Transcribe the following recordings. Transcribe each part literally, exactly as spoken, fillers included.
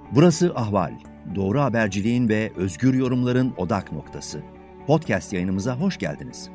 Burası Ahval. Doğru haberciliğin ve özgür yorumların odak noktası. Podcast yayınımıza hoş geldiniz.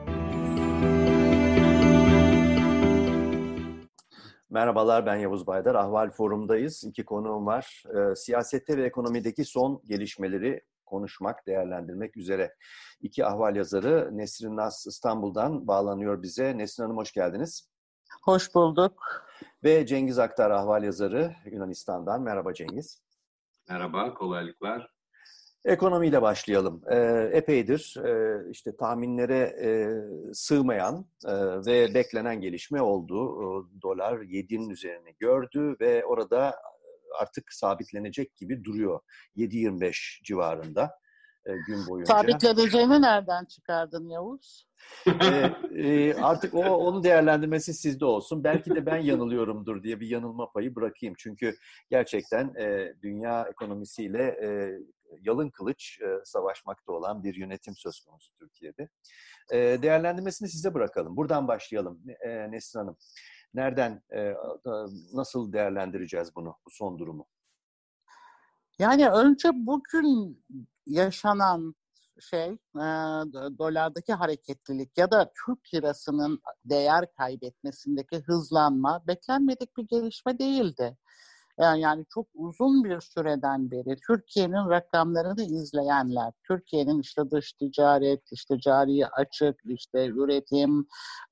Merhabalar, ben Yavuz Baydar. Ahval Forum'dayız. İki konuğum var. E, siyasette ve ekonomideki son gelişmeleri konuşmak, değerlendirmek üzere. İki ahval yazarı Nesrin Naz İstanbul'dan bağlanıyor bize. Nesrin Hanım hoş geldiniz. Hoş bulduk. Ve Cengiz Aktar ahval yazarı Yunanistan'dan. Merhaba Cengiz. Merhaba, kolaylıklar. Ekonomiyle başlayalım. E, epeydir e, işte tahminlere e, sığmayan e, ve beklenen gelişme oldu. E, dolar yedinin üzerini gördü ve orada artık sabitlenecek gibi duruyor. yedi yirmi beş civarında e, gün boyunca. Sabitleneceğini nereden çıkardın Yavuz? e, e, artık o onu değerlendirmesi sizde olsun. Belki de ben yanılıyorumdur diye bir yanılma payı bırakayım. Çünkü gerçekten e, dünya ekonomisiyle e, yalın kılıç e, savaşmakta olan bir yönetim söz konusu Türkiye'de. E, değerlendirmesini size bırakalım. Buradan başlayalım e, Nesrin Hanım. Nereden, e, nasıl değerlendireceğiz bunu, bu son durumu? Yani önce bugün yaşanan şey, e, dolardaki hareketlilik ya da Türk lirasının değer kaybetmesindeki hızlanma beklenmedik bir gelişme değildi. Yani çok uzun bir süreden beri Türkiye'nin rakamlarını izleyenler, Türkiye'nin işte dış ticaret, işte cari açık, işte üretim,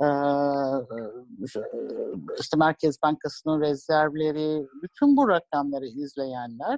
işte Merkez Bankası'nın rezervleri, bütün bu rakamları izleyenler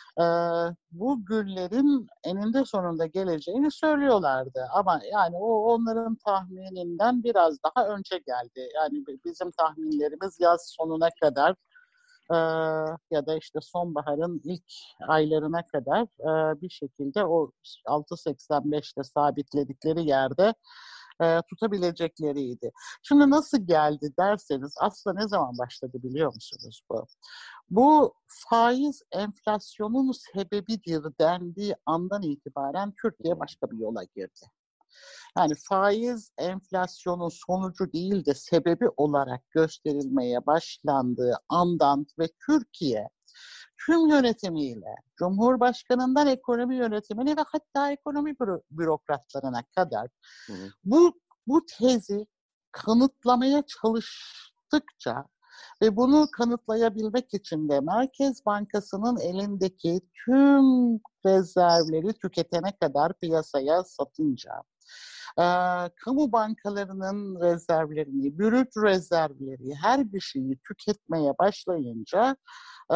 bu günlerin eninde sonunda geleceğini söylüyorlardı. Ama yani o onların tahmininden biraz daha önce geldi. Yani bizim tahminlerimiz yaz sonuna kadar Ee, ya da işte sonbaharın ilk aylarına kadar e, bir şekilde o altı seksen beşte sabitledikleri yerde e, tutabilecekleriydi. Şimdi nasıl geldi derseniz aslında ne zaman başladı biliyor musunuz bu? Bu faiz enflasyonun sebebidir dendiği andan itibaren Türkiye başka bir yola girdi. Yani faiz enflasyonun sonucu değil de sebebi olarak gösterilmeye başlandığı andan ve Türkiye tüm yönetimiyle, Cumhurbaşkanı'ndan ekonomi yönetimine ve hatta ekonomi büro- bürokratlarına kadar hı hı. bu bu tezi kanıtlamaya çalıştıkça ve bunu kanıtlayabilmek için de Merkez Bankası'nın elindeki tüm rezervleri tüketene kadar piyasaya satınca, e, kamu bankalarının rezervlerini, brüt rezervleri, her bir şeyi tüketmeye başlayınca e,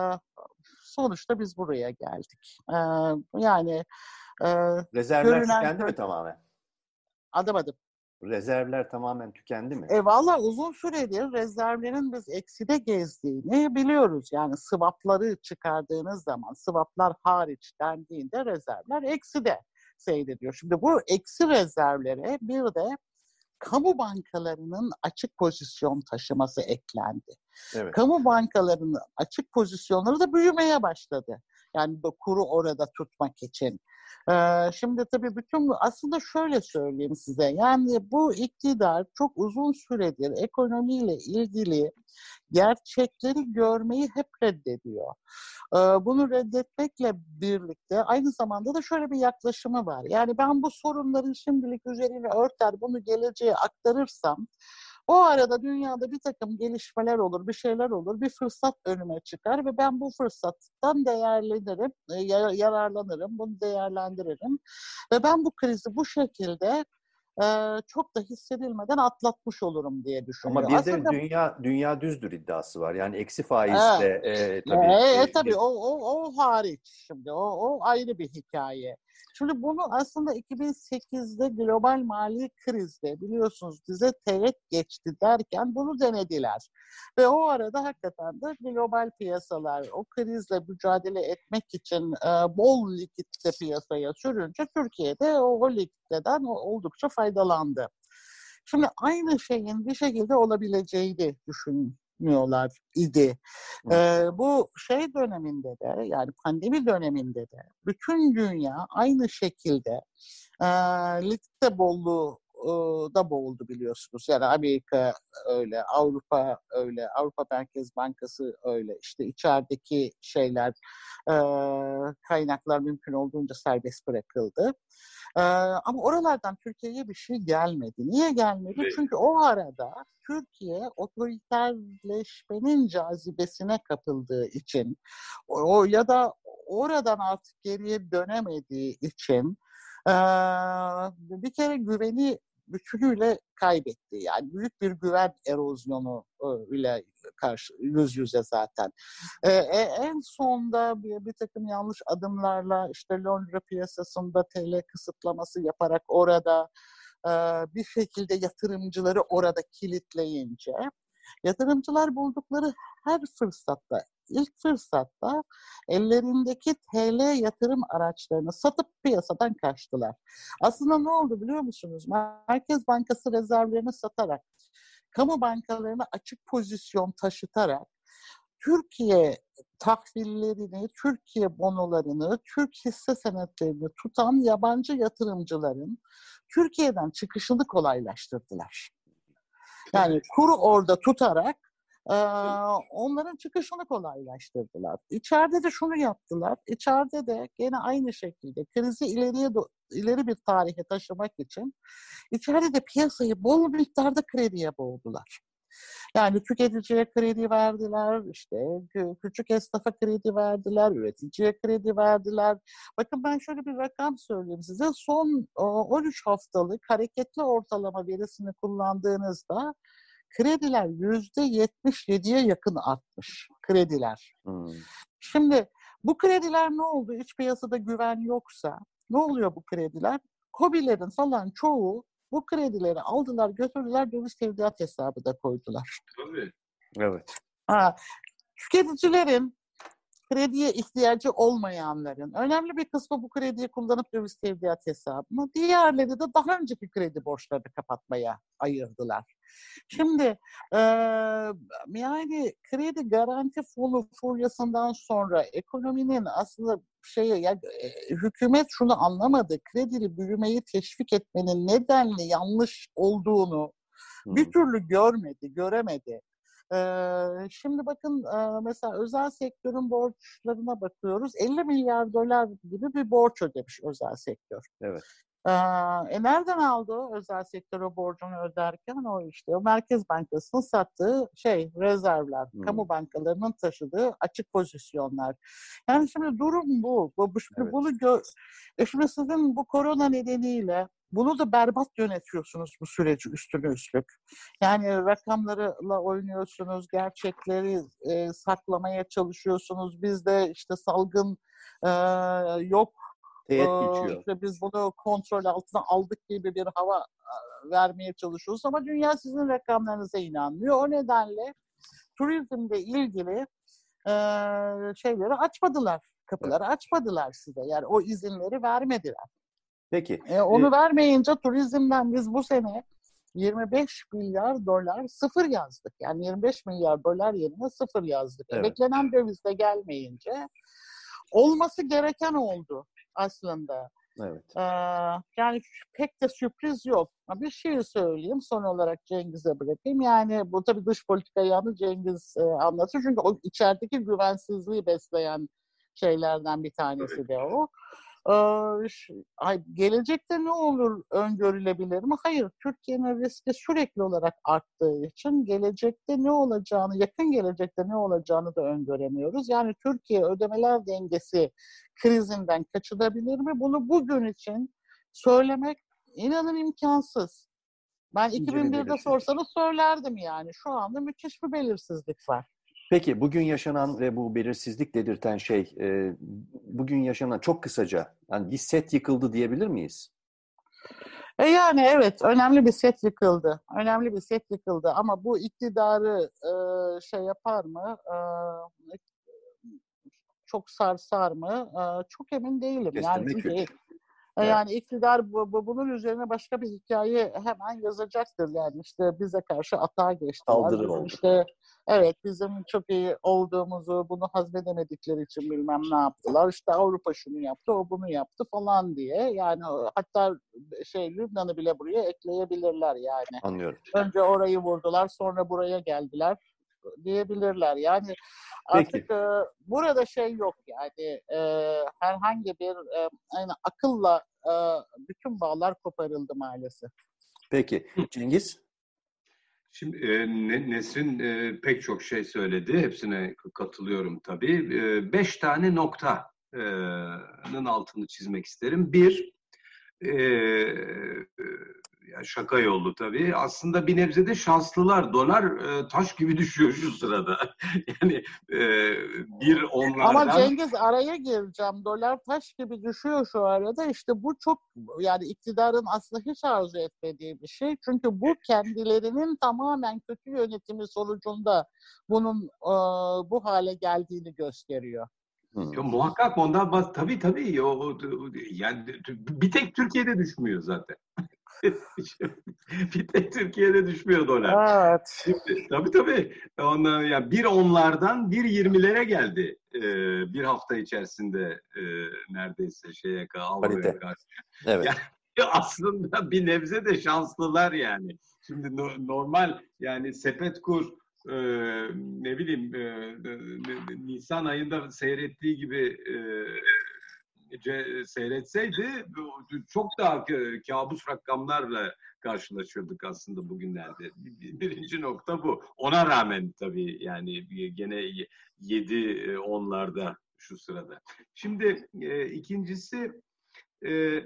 sonuçta biz buraya geldik. E, yani e, rezervler tükendi mi tamamen? Adım adım. Rezervler tamamen tükendi mi? E valla uzun süredir rezervlerin biz ekside gezdiğini biliyoruz. Yani swapları çıkardığınız zaman, swaplar hariç dendiğinde rezervler ekside seyrediyor. Şimdi bu eksi rezervlere bir de kamu bankalarının açık pozisyon taşıması eklendi. Evet. Kamu bankalarının açık pozisyonları da büyümeye başladı. Yani kuru orada tutmak için. Ee, şimdi tabii bütün aslında şöyle söyleyeyim size. Yani bu iktidar çok uzun süredir ekonomiyle ilgili gerçekleri görmeyi hep reddediyor. Ee, bunu reddetmekle birlikte aynı zamanda da şöyle bir yaklaşımı var. Yani ben bu sorunların şimdilik üzerine örter, bunu geleceğe aktarırsam o arada dünyada bir takım gelişmeler olur, bir şeyler olur, bir fırsat önüme çıkar ve ben bu fırsattan değerlenirim, yararlanırım, bunu değerlendiririm. Ve ben bu krizi bu şekilde e, çok da hissedilmeden atlatmış olurum diye düşünüyorum. Ama bir de Aslında, dünya dünya düzdür iddiası var. Yani eksi faizle e, e, tabii. E, E, tabii o, o, o hariç şimdi, o, o ayrı bir hikaye. Şimdi bunu aslında iki bin sekizde global mali krizde biliyorsunuz bize teğet geçti derken bunu denediler. Ve o arada hakikaten de global piyasalar o krizle mücadele etmek için e, bol likitte piyasaya sürünce Türkiye'de o, o likitten oldukça faydalandı. Şimdi aynı şeyin bir şekilde olabileceğini düşünmüyorlar idi. Ee, bu şey döneminde de yani pandemi döneminde de bütün dünya aynı şekilde e, likidite bolluğu da boğuldu biliyorsunuz. Yani Amerika öyle, Avrupa öyle, Avrupa Merkez Bankası öyle. İşte içerideki şeyler, e, kaynaklar mümkün olduğunca serbest bırakıldı. Ee, ama oralardan Türkiye'ye bir şey gelmedi. Niye gelmedi? Evet. Çünkü o arada Türkiye otoriterleşmenin cazibesine kapıldığı için o, o ya da oradan artık geriye dönemediği için ee, bir kere güveni bütünüyle kaybetti. Yani büyük bir güven erozyonu e, ile karşı yüz yüze zaten. Ee, en sonda bir, bir takım yanlış adımlarla işte Londra piyasasında T L kısıtlaması yaparak orada e, bir şekilde yatırımcıları orada kilitleyince yatırımcılar buldukları her fırsatta, ilk fırsatta ellerindeki T L yatırım araçlarını satıp piyasadan kaçtılar. Aslında ne oldu biliyor musunuz? Merkez Bankası rezervlerini satarak, kamu bankalarına açık pozisyon taşıtarak Türkiye tahvillerini, Türkiye bonolarını, Türk hisse senetlerini tutan yabancı yatırımcıların Türkiye'den çıkışını kolaylaştırdılar. Yani kuru orada tutarak e, onların çıkışını kolaylaştırdılar. İçeride de şunu yaptılar. İçeride de gene aynı şekilde krizi ileriye ileri bir tarihe taşımak için içeride de piyasayı bol miktarda krediye boğdular. Yani tüketiciye kredi verdiler, işte küçük esnafa kredi verdiler, üreticiye kredi verdiler. Bakın ben şöyle bir rakam söyleyeyim size. Son on üç haftalık hareketli ortalama verisini kullandığınızda krediler yüzde yetmiş yediye yakın artmış. Krediler. Hmm. Şimdi bu krediler ne oldu? İç piyasada güven yoksa ne oluyor bu krediler? KOBİ'lerin falan çoğu bu kredileri aldılar, götürdüler, döviz tevdiat hesabı da koydular. Tabii. Evet. Ha, tüketicilerin, krediye ihtiyacı olmayanların önemli bir kısmı bu krediyi kullanıp döviz tevdiat hesabını, diğerleri de daha önceki kredi borçlarını kapatmaya ayırdılar. Şimdi e, yani kredi garanti fonu furyasından sonra ekonominin aslında şeyi, yani, e, hükümet şunu anlamadı. Kredili büyümeyi teşvik etmenin nedenli yanlış olduğunu Hmm. bir türlü görmedi, göremedi. Ee, şimdi bakın e, mesela özel sektörün borçlarına bakıyoruz. elli milyar dolar gibi bir borç ödemiş özel sektör. Evet. Ee, e nereden aldı o özel sektör o borcunu öderken? O işte o Merkez Bankası'nın sattığı şey rezervler, Hmm. kamu bankalarının taşıdığı açık pozisyonlar. Yani şimdi durum bu. bu, bu şimdi Evet. bunu gö- e şimdi sizin bu korona nedeniyle bunu da berbat yönetiyorsunuz bu süreci üstüne üstlük. Yani rakamlarla oynuyorsunuz, gerçekleri e, saklamaya çalışıyorsunuz. Biz de işte salgın e, yok, Teğet e, geçiyor. işte biz bunu kontrol altına aldık gibi bir hava e, vermeye çalışıyoruz. Ama dünya sizin rakamlarınıza inanmıyor. O nedenle turizmle ilgili e, şeyleri açmadılar, kapıları Evet. açmadılar size. Yani o izinleri vermediler. Peki. E, onu Ee, vermeyince turizmden biz bu sene yirmi beş milyar dolar sıfır yazdık. Yani yirmi beş milyar dolar yerine sıfır yazdık. Evet. E, beklenen döviz de gelmeyince olması gereken oldu aslında. Evet. Ee, yani pek de sürpriz yok. Bir şey söyleyeyim son olarak Cengiz'e bırakayım. Yani bu tabii dış politika yanı Cengiz e, anlatır. Çünkü o içerideki güvensizliği besleyen şeylerden bir tanesi de o. Ee, ş- ay, gelecekte ne olur öngörülebilir mi? Hayır. Türkiye'nin riski sürekli olarak arttığı için gelecekte ne olacağını, yakın gelecekte ne olacağını da öngöremiyoruz. Yani Türkiye ödemeler dengesi krizinden kaçınabilir mi? Bunu bugün için söylemek inanın imkansız. Ben İnce bir iki bin birde belirsizlik. sorsanız söylerdim yani. Şu anda müthiş bir belirsizlik var. Peki bugün yaşanan ve bu belirsizlik dedirten şey, e, bugün yaşanan çok kısaca, yani bir set yıkıldı diyebilir miyiz? E yani evet, önemli bir set yıkıldı. Önemli bir set yıkıldı ama bu iktidarı e, şey yapar mı? E, çok sarsar mı? E, çok emin değilim. Yani Kestirmek çünkü güç. Evet. Yani iktidar bu, bu- bunun üzerine başka bir hikaye hemen yazacaktır. Yani işte bize karşı atağa geçtiler. Saldırı Bizim oldu. işte evet bizim çok iyi olduğumuzu bunu hazmedemedikleri için bilmem ne yaptılar. İşte Avrupa şunu yaptı, o bunu yaptı falan diye. Yani hatta şey Lübnan'ı bile buraya ekleyebilirler yani. Anlıyorum. Önce orayı vurdular, sonra buraya geldiler diyebilirler. Yani Peki. artık e, burada şey yok yani e, herhangi bir e, yani akılla e, bütün bağlar koparıldı maalesef. Peki. Cengiz? Şimdi e, Ne- Nesrin e, pek çok şey söyledi. Hepsine katılıyorum tabii. E, beş tane noktanın altını çizmek isterim. Bir, e, e, ya şaka yollu tabii. Aslında bir nebze de şanslılar. Dolar e, taş gibi düşüyor şu sırada. Yani e, bir Ama onlardan... Cengiz araya gireceğim. Dolar taş gibi düşüyor şu arada. İşte bu çok yani iktidarın aslında hiç arzu etmediği bir şey. Çünkü bu kendilerinin tamamen kötü yönetimi sonucunda bunun e, bu hale geldiğini gösteriyor. Hmm. Ya, muhakkak ondan bas tabii tabii o, o- yani bir tek Türkiye'de düşmüyor zaten. Bir tek Türkiye'de düşmüyor dolar. Evet. Şimdi, tabii tabii. Ondan, yani bir onlardan bir yirmilere geldi. Ee, bir hafta içerisinde e, neredeyse şeye Avrupa'ya Parite. karşı. Evet. Yani aslında bir nebze de şanslılar yani. Şimdi no, normal yani sepet kur e, ne bileyim e, Nisan ayında seyrettiği gibi e, seyretseydi çok daha kabus rakamlarla karşılaşıyorduk aslında bugünlerde. Birinci nokta bu. Ona rağmen tabii yani gene yedi onlarda şu sırada. Şimdi e, ikincisi e, e,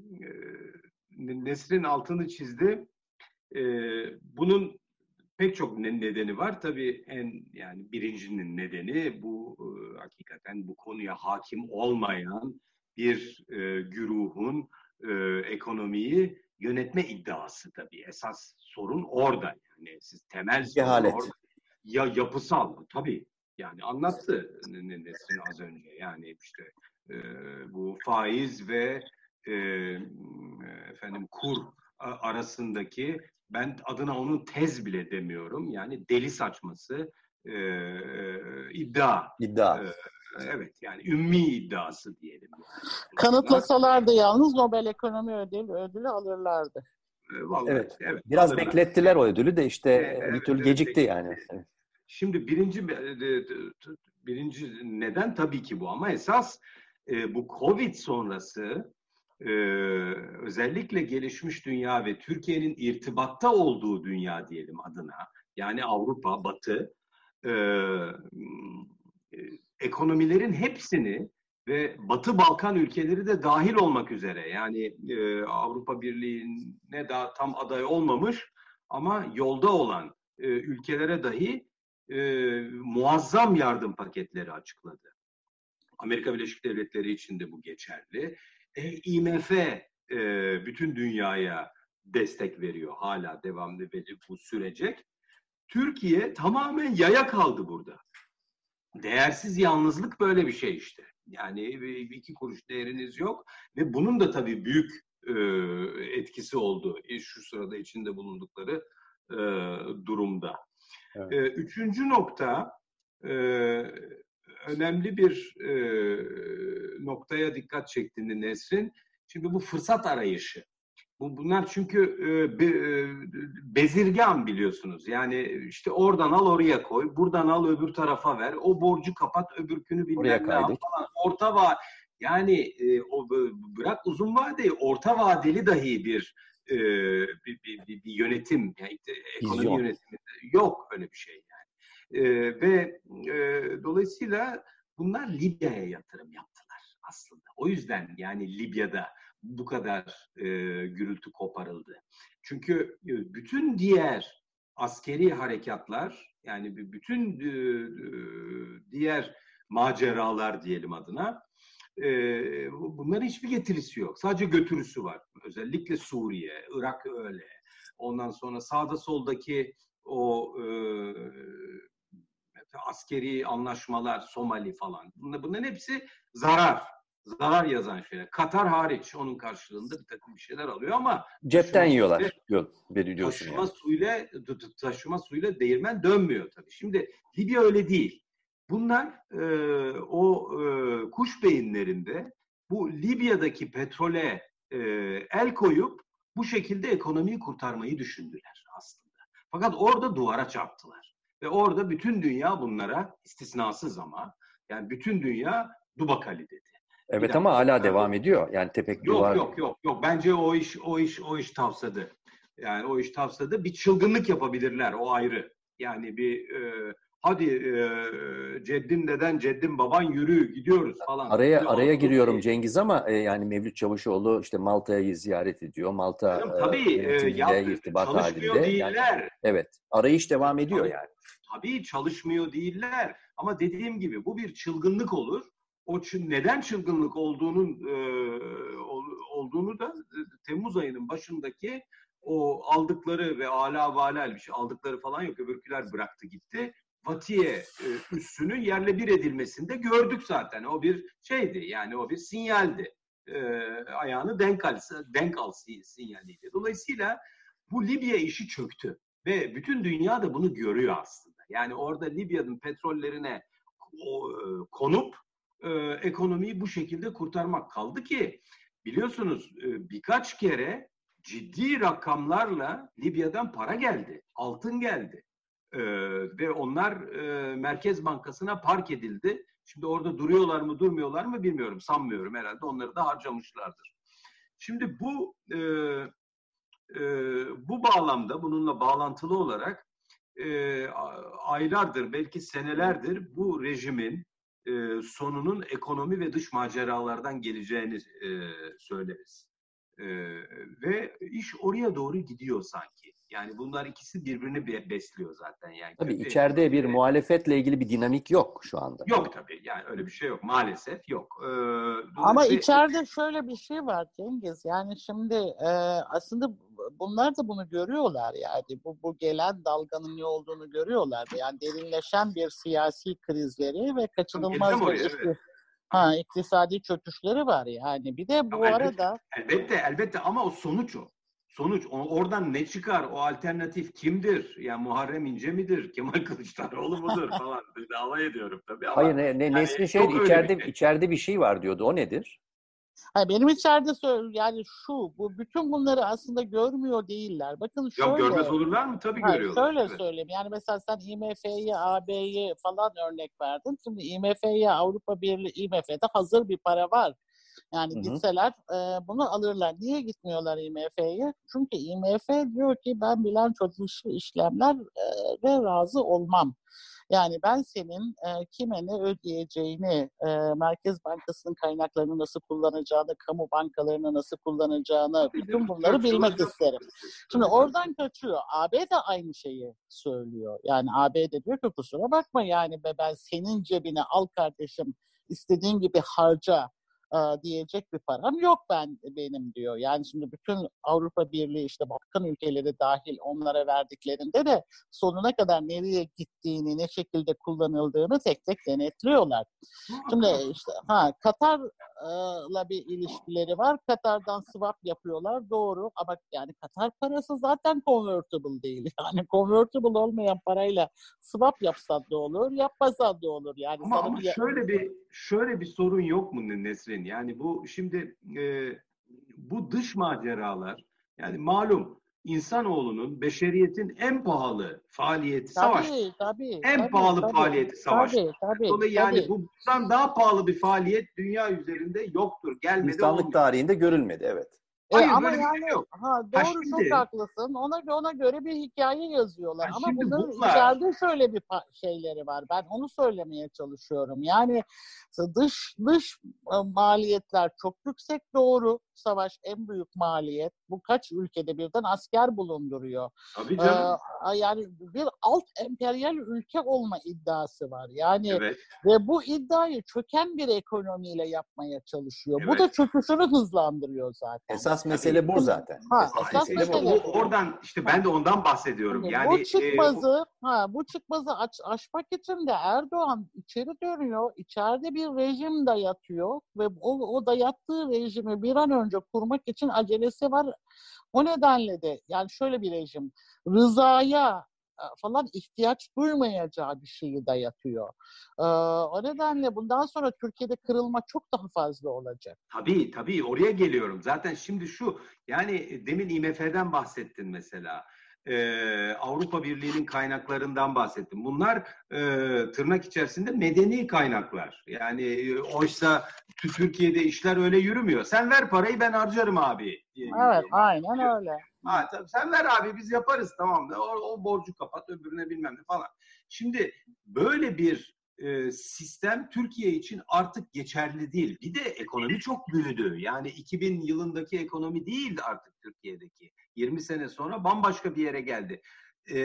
Nesrin altını çizdi. E, bunun pek çok nedeni var. Tabii en yani birincinin nedeni bu e, hakikaten bu konuya hakim olmayan bir e, güruhun e, ekonomiyi yönetme iddiası tabii. Esas sorun orada. Yani siz temel sorun Cehalet. orada. Ya yapısal tabii. Yani anlattı Nesrin az önce. Yani işte e, bu faiz ve e, efendim kur arasındaki ben adına onun tez bile demiyorum. Yani deli saçması e, iddia. İddia. E, evet yani ümmi iddiası diyelim. Yani. Kanıtlasalardı yalnız Nobel Ekonomi Ödülü, ödülü alırlardı. E, vallahi Evet. evet. Biraz alırlar. beklettiler o ödülü de işte E, evet, bir türlü evet, gecikti evet. yani. Evet. Şimdi birinci birinci neden tabii ki bu ama esas e, bu Covid sonrası e, özellikle gelişmiş dünya ve Türkiye'nin irtibatta olduğu dünya diyelim adına yani Avrupa, Batı e, e, ekonomilerin hepsini ve Batı Balkan ülkeleri de dahil olmak üzere yani e, Avrupa Birliği'ne daha tam aday olmamış ama yolda olan e, ülkelere dahi e, muazzam yardım paketleri açıkladı. Amerika Birleşik Devletleri için de bu geçerli. E, I M F e, bütün dünyaya destek veriyor. Hala devam ediyor bu sürecek. Türkiye tamamen yaya kaldı burada. Değersiz yalnızlık böyle bir şey işte. Yani iki kuruş değeriniz yok ve bunun da tabii büyük e, etkisi oldu şu sırada içinde bulundukları e, durumda. Evet. E, üçüncü nokta e, önemli bir e, noktaya dikkat çektiğinde Nesrin. Şimdi bu fırsat arayışı. Bu, bunlar çünkü e, be, e, bezirgan biliyorsunuz. Yani işte oradan al oraya koy, buradan al öbür tarafa ver, o borcu kapat öbürkünü bilmem ne yap falan. Orta va yani e, o bırak uzun vadeyi, orta vadeli dahi bir e, bir, bir, bir, bir yönetim, yani ekonomi Vizyon. Yönetimi yok öyle bir şey yani. E, ve e, dolayısıyla bunlar Libya'ya yatırım yaptılar aslında. O yüzden yani Libya'da bu kadar e, gürültü koparıldı. Çünkü e, bütün diğer askeri harekatlar yani bütün e, diğer maceralar diyelim adına e, bunların hiçbir getirisi yok. Sadece götürüsü var. Özellikle Suriye, Irak öyle. Ondan sonra sağda soldaki o e, askeri anlaşmalar, Somali falan. Bunların hepsi zarar. zarar yazan şeyler. Katar hariç onun karşılığında bir takım bir şeyler alıyor ama cepten yiyorlar suyla, diyorsun taşıma yani. suyla taşıma suyla değirmen dönmüyor tabii. Şimdi Libya öyle değil. Bunlar e, o e, kuş beyinlerinde bu Libya'daki petrole e, el koyup bu şekilde ekonomiyi kurtarmayı düşündüler aslında. Fakat orada duvara çarptılar. Ve orada bütün dünya bunlara, istisnasız ama, yani bütün dünya Dubakali dedi. Evet ama hala devam ediyor. Yani tepek yok, duvar. Yok yok yok. Bence o iş o iş o iş tavsadı. Yani o iş tavsadı. Bir çılgınlık yapabilirler, o ayrı. Yani bir e, hadi e, ceddin deden ceddin baban yürü gidiyoruz falan. Araya Bir araya giriyorum değil. Cengiz ama e, yani Mevlüt Çavuşoğlu işte Malta'yı ziyaret ediyor. Malta Canım, e, tabii yönetimiyle e, irtibat çalışmıyor halinde. değiller. Yani, evet. Arayış devam ediyor tabii, yani. Tabii çalışmıyor değiller. Ama dediğim gibi bu bir çılgınlık olur. O neden çılgınlık olduğunun e, olduğunu da Temmuz ayının başındaki o aldıkları ve ala valal bir şey aldıkları falan yok. Öbürküler bıraktı gitti. Vatiye e, üssünün yerle bir edilmesinde gördük zaten. O bir şeydi, yani o bir sinyaldi. E, ayağını denk al, denk al sinyaliydi. Dolayısıyla bu Libya işi çöktü. Ve bütün dünya da bunu görüyor aslında. Yani orada Libya'nın petrollerine konup e, ekonomiyi bu şekilde kurtarmak kaldı ki biliyorsunuz e, birkaç kere ciddi rakamlarla Libya'dan para geldi, altın geldi e, ve onlar e, Merkez Bankası'na park edildi. Şimdi orada duruyorlar mı durmuyorlar mı bilmiyorum, sanmıyorum, herhalde onları da harcamışlardır. Şimdi bu e, e, bu bağlamda bununla bağlantılı olarak e, aylardır belki senelerdir bu rejimin e, sonunun ekonomi ve dış maceralardan geleceğini e, söyleriz. E, ve iş oraya doğru gidiyor sanki. Yani bunlar ikisi birbirini besliyor zaten. Yani tabii içeride bir muhalefetle ilgili bir dinamik yok şu anda. Yok tabii. Yani öyle bir şey yok. Maalesef yok. Ee, Ama ve... içeride şöyle bir şey var Cengiz. Yani şimdi e, aslında bunlar da bunu görüyorlar yani. Bu, bu gelen dalganın ne olduğunu görüyorlar. Yani derinleşen bir siyasi krizleri ve kaçınılmaz bir oraya, ikti- evet. ha, iktisadi çöküşleri var yani. Bir de bu Ama arada... Elbette, elbette, elbette ama o sonuç o. Sonuç. Oradan ne çıkar? O alternatif kimdir? Yani Muharrem İnce midir? Kemal Kılıçdaroğlu mudur falan. Dava ediyorum tabii ama. Hayır ne, ne, Yani Nesrin şey içeride, bir şey. içeride bir şey var diyordu. O nedir? Hayır, benim içeride yani şu, bu bütün bunları aslında görmüyor değiller. Bakın şöyle. Ya görmez olurlar mı? Tabii hayır, görüyorlar. Şöyle evet. söyleyeyim. Yani mesela sen I M F'yi, A B'yi falan örnek verdin. Şimdi I M F'ye, Avrupa Birliği, I M F'de hazır bir para var. Yani Hı-hı. gitseler e, bunu alırlar. Niye gitmiyorlar I M F'ye? Çünkü I M F diyor ki ben bilanço dışı işlemler ve razı olmam. Yani ben senin e, kime ne ödeyeceğini, e, Merkez Bankası'nın kaynaklarını nasıl kullanacağını, kamu bankalarını nasıl kullanacağını, bütün bunları bilmek isterim. Şimdi oradan kaçıyor. A B de aynı şeyi söylüyor. Yani A B de diyor ki kusura bakma yani ben senin cebine al kardeşim, istediğin gibi harca diyecek bir param yok ben benim diyor. Yani şimdi bütün Avrupa Birliği işte Balkan ülkeleri dahil onlara verdiklerinde de sonuna kadar nereye gittiğini, ne şekilde kullanıldığını tek tek denetliyorlar. Şimdi işte ha Katar'la bir ilişkileri var. Katar'dan swap yapıyorlar doğru ama yani Katar parası zaten convertible değil. Yani convertible olmayan parayla swap yapsan da olur, yapmasan da olur. Yani ama, sana ama bir... şöyle bir şöyle bir sorun yok mu Nesrin? Yani bu şimdi e, bu dış maceralar, yani malum insanoğlunun, beşeriyetin en pahalı faaliyeti savaş. Tabii, tabii, En tabii, pahalı tabii, faaliyeti savaş. Tabii, tabii, Dolayısıyla tabii. yani bundan daha pahalı bir faaliyet dünya üzerinde yoktur. Gelmedi İnsanlık olmuyor. tarihinde görülmedi, evet. Hayır, e, ama böyle yani bir şey yok. ha, doğru ha şimdi, çok haklısın. Ona ona göre bir hikaye yazıyorlar. ha Ama bunların bunlar, içeride şöyle bir şeyleri var. Ben onu söylemeye çalışıyorum. Yani dış dış maliyetler çok yüksek doğru. Savaş en büyük maliyet. Bu kaç ülkede birden asker bulunduruyor. Tabii canım. Ee, yani bir alt emperyal ülke olma iddiası var. Yani evet. ve bu iddiayı çöken bir ekonomiyle yapmaya çalışıyor. Evet. Bu da çöküşünü hızlandırıyor zaten. Esas esas mesele bu zaten. Ha, esas esas mesele İşte bu. mesele o, oradan işte ben de ondan bahsediyorum. Şimdi Yani bu çıkmazı, ha, bu çıkmazı aç, aşmak için de Erdoğan içeri dönüyor, içeride bir rejim dayatıyor ve o, o dayattığı rejimi bir an önce kurmak için acelesi var. O nedenle de yani şöyle bir rejim, rızaya falan ihtiyaç duymayacağı bir şeyi dayatıyor. Ee, o nedenle bundan sonra Türkiye'de kırılma çok daha fazla olacak. tabii tabii oraya geliyorum. Zaten şimdi şu yani demin I M F'den bahsettin mesela. Ee, Avrupa Birliği'nin kaynaklarından bahsettim. Bunlar e, tırnak içerisinde medeni kaynaklar. Yani e, oysa Türkiye'de işler öyle yürümüyor. Sen ver parayı ben harcarım abi. Diye, Evet, diye. aynen öyle. Ha, tabii sen ver abi biz yaparız tamam da o, o borcu kapat öbürüne bilmem ne falan. Şimdi böyle bir e, sistem Türkiye için artık geçerli değil. Bir de ekonomi çok büyüdü. Yani iki bin yılındaki ekonomi değil artık Türkiye'deki. yirmi sene sonra bambaşka bir yere geldi. E,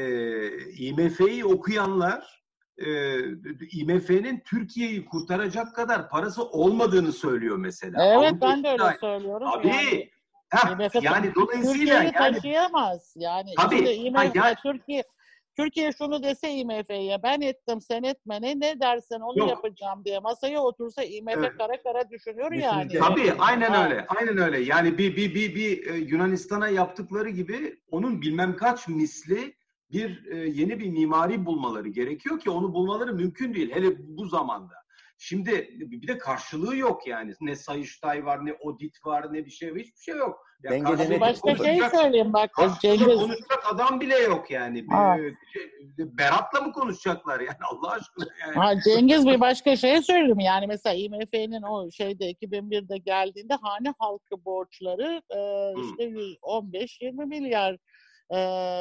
I M F'yi okuyanlar e, I M F'nin Türkiye'yi kurtaracak kadar parası olmadığını söylüyor mesela. Evet, Avrupa ben de öyle İttifakı- söylüyorum. Tabii. Yani Heh, I M F yani dolayısıyla Türkiye'yi yani taşıyamaz. Yani tabii, işte I M F ha, yani, Türkiye Türkiye şunu dese I M F'ye ben ettim sen etme ne ne dersen onu Yok. yapacağım diye masaya otursa I M F Evet. kara kara düşünüyor yani. Düşünecek. tabii aynen Ha. öyle. Aynen öyle. Yani bir bir bir bir e, Yunanistan'a yaptıkları gibi onun bilmem kaç misli bir e, yeni bir mimari bulmaları gerekiyor ki onu bulmaları mümkün değil hele bu zamanda. Şimdi bir de karşılığı yok yani. Ne Sayıştay var, ne audit var, ne bir şey var. Hiçbir şey yok. Ya Denge karşılığı denetim Başka şey konuşacak, söyleyeyim bak karşılığı Cengiz. konuşacak adam bile yok yani. Ha. Bir, şey, Berat'la mı konuşacaklar yani Allah aşkına yani. Ha, Cengiz bir başka şey söyleyeyim yani mesela I M F'nin o şeyde iki bin birde geldiğinde hane halkı borçları e, işte on beş yirmi milyar e,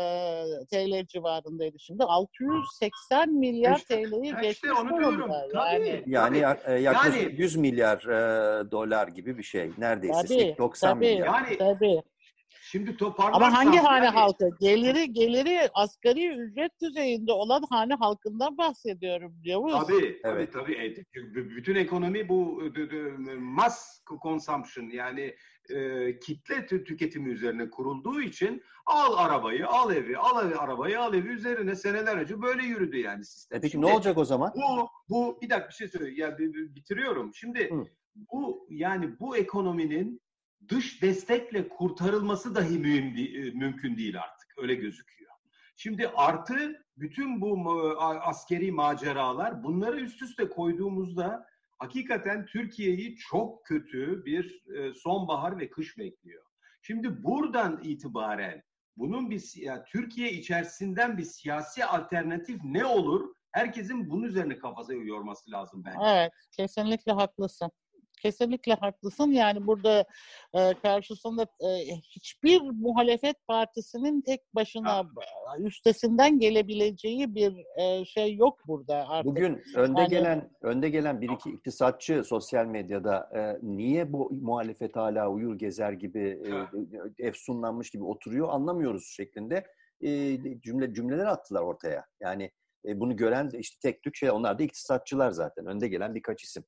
T L civarındaydı. Şimdi altı yüz seksen milyar İşte, T L'yi işte geçmiş onu diyorum. durumda. Tabii. Yani Yani e, yaklaşık Yani- yüz milyar e, dolar gibi bir şey. Neredeyse tabii, doksan tabii, milyar. Yani tabii. şimdi toparlarsam Ama hangi hane yani, halkı? Geliri geliri asgari ücret düzeyinde olan hane halkından bahsediyorum Yavuz. Tabii, Evet. tabii, tabii. E, çünkü bütün ekonomi bu e, e, mass consumption yani e, kitle tü- tüketimi üzerine kurulduğu için al arabayı, al evi, al evi, arabayı, al evi üzerine seneler önce böyle yürüdü yani sistem. E peki Şimdi ne olacak o zaman? Bu, bu bir dakika bir şey söyleyeyim. Ya, bi- bi- bitiriyorum. Şimdi Hı. bu yani bu ekonominin dış destekle kurtarılması dahi mühim, de- mümkün değil artık. Öyle gözüküyor. Şimdi artı bütün bu ma- askeri maceralar bunları üst üste koyduğumuzda hakikaten Türkiye'yi çok kötü bir e, sonbahar ve kış bekliyor. Şimdi buradan itibaren bunun bir ya, Türkiye içerisinden bir siyasi alternatif ne olur? Herkesin bunun üzerine kafasını yorması lazım bence. Evet, kesinlikle haklısın. Kesinlikle haklısın. Yani burada e, karşısında e, hiçbir muhalefet partisinin tek başına Ha. üstesinden gelebileceği bir e, şey yok burada artık. Bugün önde Yani- gelen önde gelen bir iki iktisatçı sosyal medyada e, niye bu muhalefet hala uyur gezer gibi e, efsunlanmış gibi oturuyor anlamıyoruz şeklinde e, cümle cümleler attılar ortaya. Yani e, bunu gören de işte tek tük şey onlar da iktisatçılar zaten. Önde gelen birkaç isim.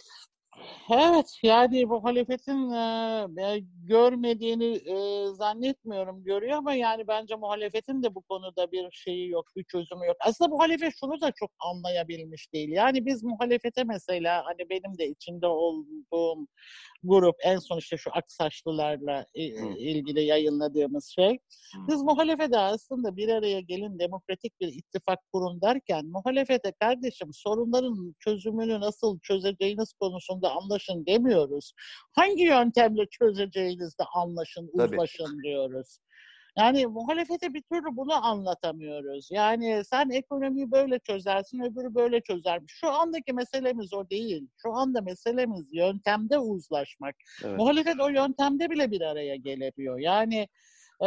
Evet, yani muhalefetin e, görmediğini e, zannetmiyorum görüyor ama yani bence muhalefetin de bu konuda bir şeyi yok, bir çözümü yok. Aslında muhalefet şunu da çok anlayabilmiş değil. Yani biz muhalefete mesela hani benim de içinde olduğum grup en son işte şu Aksaçlılarla ilgili yayınladığımız şey. Biz muhalefete aslında bir araya gelin demokratik bir ittifak kurun derken muhalefete kardeşim sorunların çözümünü nasıl çözeceğiniz konusunda anlaşın demiyoruz. Hangi yöntemle çözeceğinizde anlaşın, uzlaşın Tabii. diyoruz. Yani muhalefete bir türlü bunu anlatamıyoruz. Yani sen ekonomiyi böyle çözersin, öbürü böyle çözer. Şu andaki meselemiz o değil. Şu anda meselemiz yöntemde uzlaşmak. Evet. Muhalefet o yöntemde bile bir araya gelemiyor. Yani ee,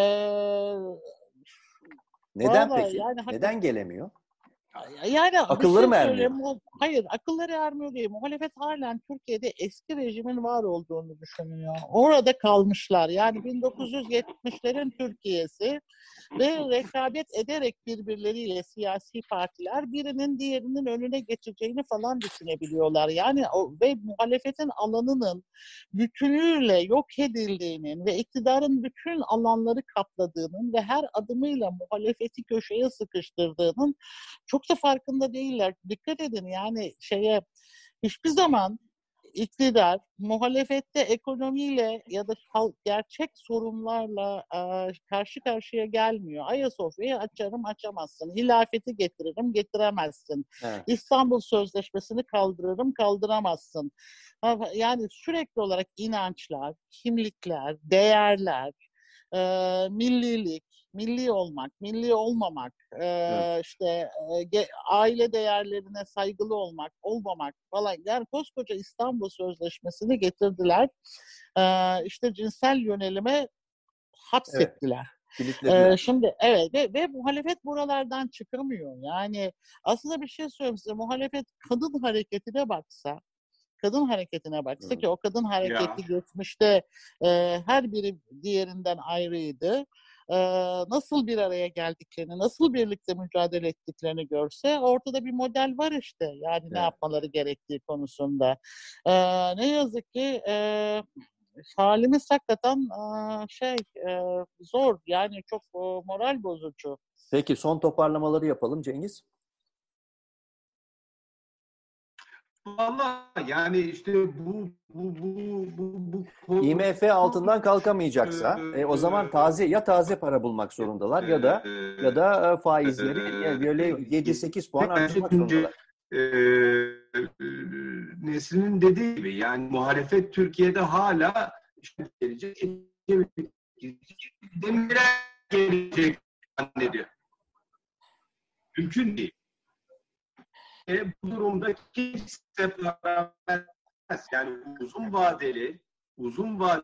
neden vallahi peki? Yani, neden gelemiyor? Yani akılları şey mı ermiyor? Hayır, akılları ermiyor değil. Muhalefet halen Türkiye'de eski rejimin var olduğunu düşünüyor. Orada kalmışlar. Yani bin dokuz yüz yetmişlerin Türkiye'si ve rekabet ederek birbirleriyle siyasi partiler birinin diğerinin önüne geçeceğini falan düşünebiliyorlar. Yani o, ve muhalefetin alanının bütünüyle yok edildiğinin ve iktidarın bütün alanları kapladığının ve her adımıyla muhalefeti köşeye sıkıştırdığının çok da farkında değiller. Dikkat edin yani şeye hiçbir zaman iktidar muhalefette ekonomiyle ya da gerçek sorunlarla e, karşı karşıya gelmiyor. Ayasofya'yı açarım açamazsın. Hilafeti getiririm getiremezsin. Evet. İstanbul Sözleşmesi'ni kaldırırım kaldıramazsın. Yani sürekli olarak inançlar, kimlikler, değerler, e, millilik, milli olmak, milli olmamak, e, evet. işte e, aile değerlerine saygılı olmak, olmamak falan. Yani koskoca İstanbul Sözleşmesi'ni getirdiler. E, işte cinsel yönelime hapsettiler. Evet. Ee, şimdi evet ve, ve muhalefet buralardan çıkamıyor. Yani aslında bir şey söyleyeyim size. Muhalefet kadın hareketine baksa, kadın hareketine baksa hmm. ki o kadın hareketi ya. geçmişte e, her biri diğerinden ayrıydı. E, nasıl bir araya geldiklerini, nasıl birlikte mücadele ettiklerini görse ortada bir model var işte. Yani evet. ne yapmaları gerektiği konusunda. E, ne yazık ki e, halimiz hakikaten e, şey e, zor. Yani çok e, moral bozucu. Peki son toparlamaları yapalım Cengiz. Vallahi yani işte bu bu bu bu bu I M F altından kalkamayacaksa e, o zaman taze ya taze para bulmak zorundalar ya da ya da e, faizleri yani böyle yedi sekiz puan arttırmak zorundalar. E, Nesrin'in dediği gibi yani muhalefet Türkiye'de hala işte gelecek demire gelecek zannediyor. Mümkün değil. E, bu durumda kimse para vermez. Yani uzun vadeli, uzun vadeli.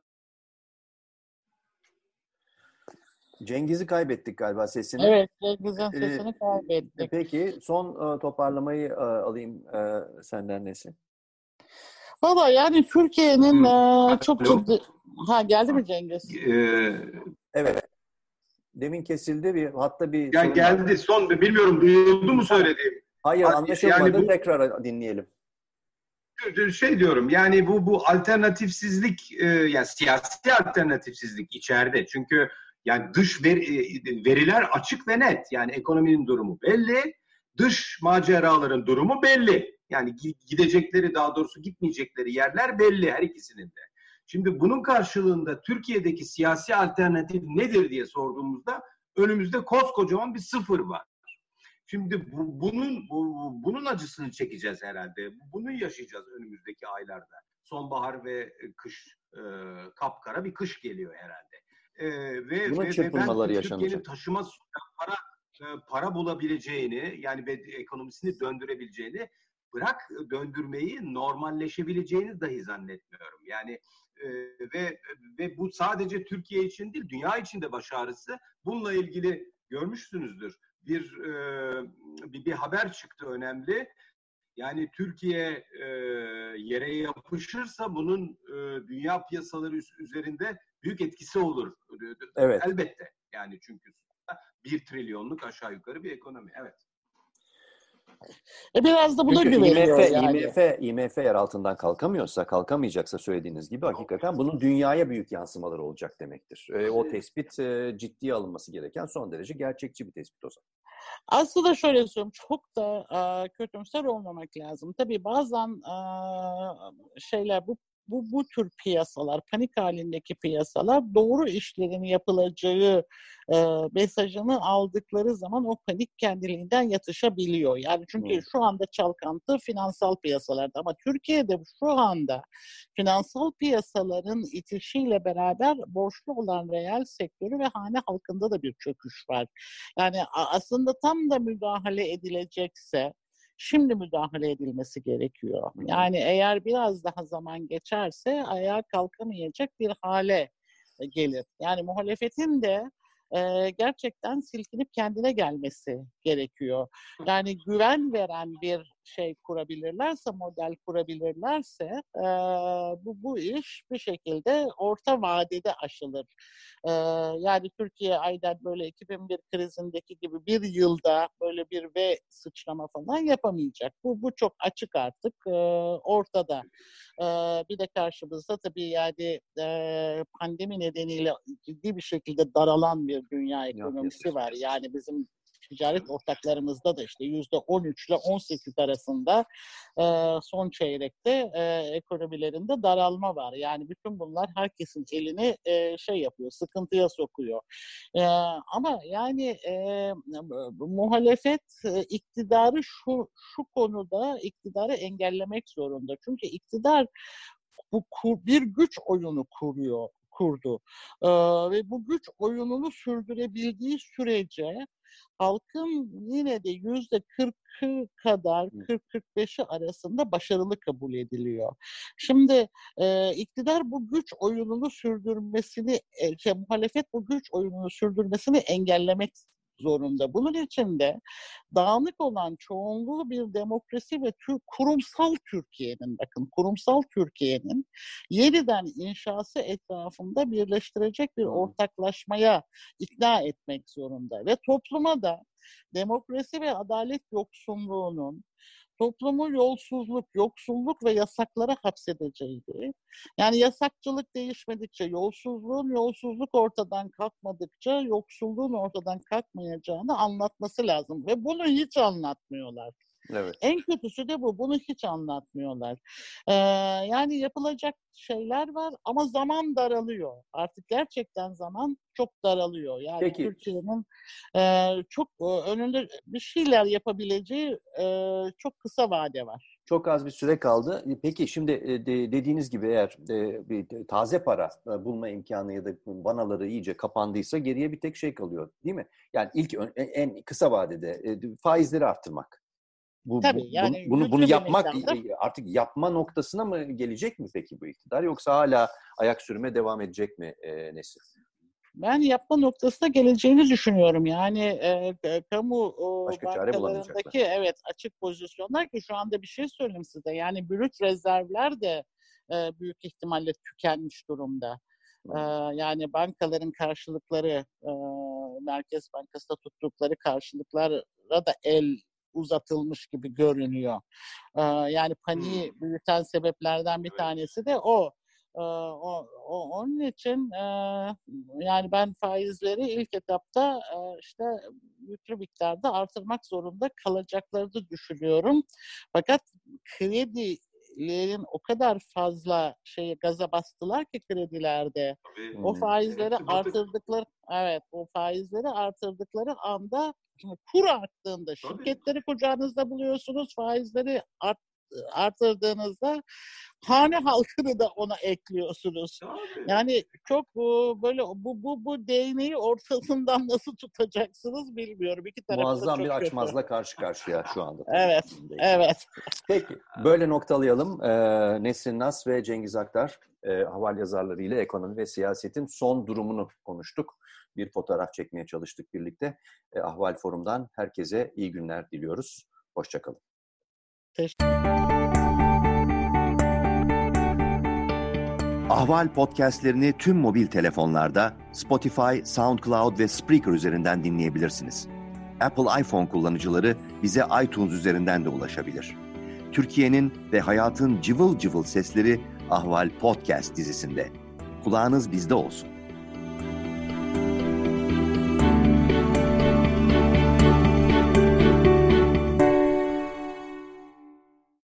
Cengiz'i kaybettik galiba sesini. Evet, Cengiz'in sesini ee, kaybettik. Peki son toparlamayı e, alayım e, senden Nesin. Valla yani Türkiye'nin hmm. e, çok ciddi... Ha geldi mi Cengiz? Ee, evet. Demin kesildi bir hatta bir... Yani geldi var. Son bilmiyorum duyuldu mu söylediğim? Hayır anlaşılmadı. Yani bu, tekrar dinleyelim. Şey diyorum yani bu bu alternatifsizlik e, yani siyasi alternatifsizlik içeride. Çünkü yani dış ver, veriler açık ve net. Yani ekonominin durumu belli. Dış maceraların durumu belli. Yani gidecekleri daha doğrusu gitmeyecekleri yerler belli her ikisinin de. Şimdi bunun karşılığında Türkiye'deki siyasi alternatif nedir diye sorduğumuzda önümüzde koskocaman bir sıfır var. Şimdi bu, bunun bu, bunun acısını çekeceğiz herhalde. Bunu yaşayacağız önümüzdeki aylarda. Sonbahar ve kış e, kapkara bir kış geliyor herhalde. E, ve, Bunun ve, çırpınmaları ve ben yaşanacak. Türkiye'nin taşıma para e, para bulabileceğini yani ve ekonomisini döndürebileceğini bırak döndürmeyi normalleşebileceğini dahi zannetmiyorum. Yani e, ve ve bu sadece Türkiye için değil dünya için de baş ağrısı. Bununla ilgili görmüşsünüzdür. Bir, e, bir bir haber çıktı önemli. Yani Türkiye e, yere yapışırsa bunun e, dünya piyasaları üzerinde büyük etkisi olur. Evet. Elbette. Yani çünkü bir trilyonluk aşağı yukarı bir ekonomi. Evet. E biraz da buna güveniyor yani. I M F, I M F yer altından kalkamıyorsa, kalkamayacaksa söylediğiniz gibi hakikaten bunun dünyaya büyük yansımaları olacak demektir. E, o tespit e, ciddiye alınması gereken son derece gerçekçi bir tespit o zaman. Aslında şöyle söyleyeyim, çok da e, kötümser olmamak lazım. Tabii bazen e, şeyler bu Bu, bu tür piyasalar, panik halindeki piyasalar doğru işlerin yapılacağı e, mesajını aldıkları zaman o panik kendiliğinden yatışabiliyor. Yani çünkü hmm. şu anda çalkantı finansal piyasalarda ama Türkiye'de şu anda finansal piyasaların itişiyle beraber borçlu olan reel sektörü ve hane halkında da bir çöküş var. Yani aslında tam da müdahale edilecekse şimdi müdahale edilmesi gerekiyor. Yani eğer biraz daha zaman geçerse ayağa kalkamayacak bir hale gelir. Yani muhalefetin de e, gerçekten silkinip kendine gelmesi gerekiyor. Yani güven veren bir şey kurabilirlerse, model kurabilirlerse e, bu, bu iş bir şekilde orta vadede aşılır. E, yani Türkiye aynen böyle iki bin bir krizindeki gibi bir yılda böyle bir V sıçrama falan yapamayacak. Bu, bu çok açık artık e, ortada. E, bir de karşımızda tabii yani e, pandemi nedeniyle ciddi bir şekilde daralan bir dünya ekonomisi var. Yani bizim ticaret ortaklarımızda da işte yüzde on üç ile on sekiz arasında e, son çeyrekte e, ekonomilerinde daralma var. Yani bütün bunlar herkesin elini e, şey yapıyor, sıkıntıya sokuyor. E, ama yani e, muhalefet e, iktidarı şu şu konuda iktidarı engellemek zorunda. Çünkü iktidar bu bir güç oyunu kuruyor, kurdu. Ee, ve bu güç oyununu sürdürebildiği sürece halkın yine de yüzde kırkı kadar, kırk kırk beşi arasında başarılı kabul ediliyor. Şimdi e, iktidar bu güç oyununu sürdürmesini, e, şey, muhalefet bu güç oyununu sürdürmesini engellemek zorunda. Bunun için de dağınık olan çoğunluğu bir demokrasi ve tür, kurumsal Türkiye'nin, bakın kurumsal Türkiye'nin yeniden inşası etrafında birleştirecek bir ortaklaşmaya ikna etmek zorunda. Ve topluma da demokrasi ve adalet yoksunluğunun toplumu yolsuzluk, yoksulluk ve yasaklara hapsedeceğiydi. Yani yasakçılık değişmedikçe, yolsuzluğun yolsuzluk ortadan kalkmadıkça yoksulluğun ortadan kalkmayacağını anlatması lazım. Ve bunu hiç anlatmıyorlar. Evet. En kötüsü de bu. Bunu hiç anlatmıyorlar. Ee, yani yapılacak şeyler var ama zaman daralıyor. Artık gerçekten zaman çok daralıyor. Yani Peki. Türkiye'nin e, çok e, önünde bir şeyler yapabileceği e, çok kısa vade var. Çok az bir süre kaldı. Peki şimdi de, dediğiniz gibi eğer de, bir taze para bulma imkanı ya da vanaları iyice kapandıysa geriye bir tek şey kalıyor, değil mi? Yani ilk en kısa vadede faizleri arttırmak. Bu, Tabii, bu, yani bunu bunu yapmak miktarda, artık yapma noktasına mı gelecek mi peki bu iktidar, yoksa hala ayak sürüme devam edecek mi e, Nesrin? Ben yapma noktasına geleceğini düşünüyorum. Yani e, kamu Başka bankalarındaki evet açık pozisyonlar, ki şu anda bir şey söyleyeyim size. Yani brüt rezervler de e, büyük ihtimalle tükenmiş durumda. Hmm. E, yani bankaların karşılıkları, e, Merkez Bankası'da tuttukları karşılıklara da el uzatılmış gibi görünüyor. E, yani paniği büyüten sebeplerden bir tanesi de o. O, o, onun için e, yani ben faizleri ilk etapta e, işte yüklü miktarda artırmak zorunda kalacaklarını düşünüyorum. Fakat kredilerin o kadar fazla şeye gaza bastılar ki kredilerde. Tabii. O faizleri evet, artırdıkları evet o faizleri artırdıkları anda kur arttığında şirketleri Tabii. kucağınızda buluyorsunuz, faizleri art, artırdığınızda hane halkını da ona ekliyorsunuz. Tabii. Yani çok bu böyle bu bu bu değneği ortasından nasıl tutacaksınız bilmiyorum. İki tarafı Muazzam da bir çok açmazla kötü. karşı karşıya şu anda. Evet, evet. Peki, böyle noktalayalım. Ee, Nesrin Nas ve Cengiz Aktar e, Haval yazarları ile ekonomi ve siyasetin son durumunu konuştuk. Bir fotoğraf çekmeye çalıştık birlikte. E, Ahval Forum'dan herkese iyi günler diliyoruz. Hoşça kalın. Ahval podcastlerini tüm mobil telefonlarda Spotify, SoundCloud ve Spreaker üzerinden dinleyebilirsiniz. Apple iPhone kullanıcıları bize iTunes üzerinden de ulaşabilir. Türkiye'nin ve hayatın cıvıl cıvıl sesleri Ahval Podcast dizisinde. Kulağınız bizde olsun.